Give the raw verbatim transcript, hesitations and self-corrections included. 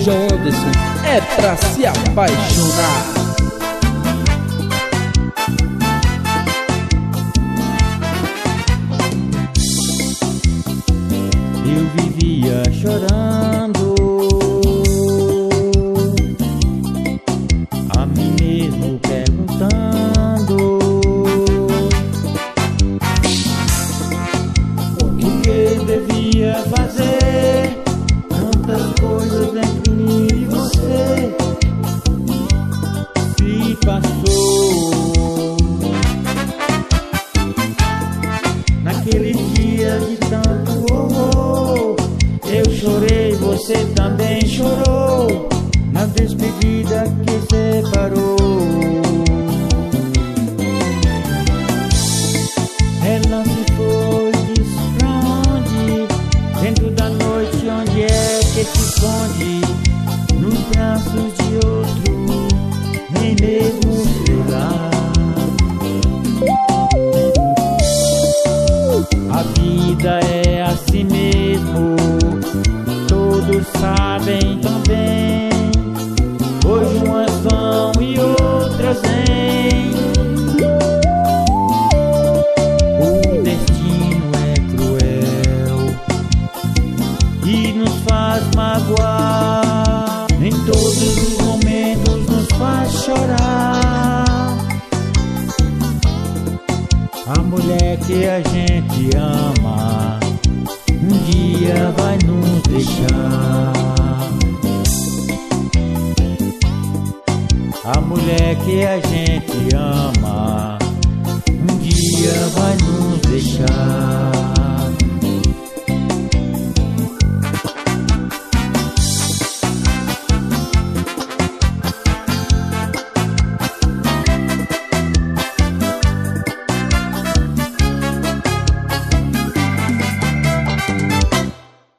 Janderson é pra se apaixonar. Eu vivia chorando, a mim mesmo perguntando o que devia fazer. Tantas coisas entre mim e você se passou. Naquele dia de tanto horror, eu chorei, você também chorou, na despedida que separou. Ela se foi, disse pra onde? Dentro da noite, onde é que se esconde? Nos braços de outro, nem mesmo sei lá. A vida é assim mesmo, todos sabem também. Hoje umas vão e outras vêm. O destino é cruel e nos faz magoar. Em todos os momentos nos faz chorar. A mulher que a gente ama um dia vai nos deixar. A mulher que a gente ama um dia vai nos